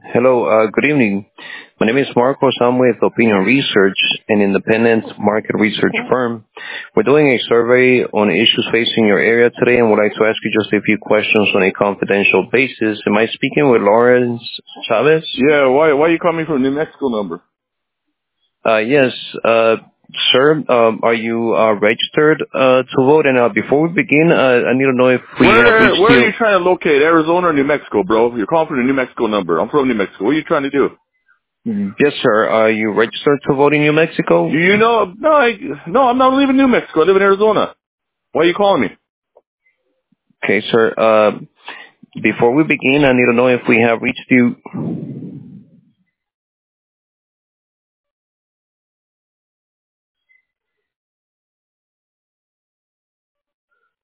Hello, good evening. My name is Marcos. I'm with Opinion Research, an independent market research firm. We're doing a survey on issues facing your area today and would like to ask you just a few questions on a confidential basis. Am I speaking with Lawrence Chavez? Yeah, why you calling me from New Mexico number? Yes, sir. Are you registered to vote? And before we begin, I need to know if we have reached Where are you. you trying to locate? Arizona or New Mexico, bro? You're calling from the New Mexico number. I'm from New Mexico. What are you trying to do? Yes, sir. Are you registered to vote in New Mexico? You know, no, I'm not living in New Mexico. I live in Arizona. Why are you calling me? Okay, sir. Before we begin, I need to know if we have reached you.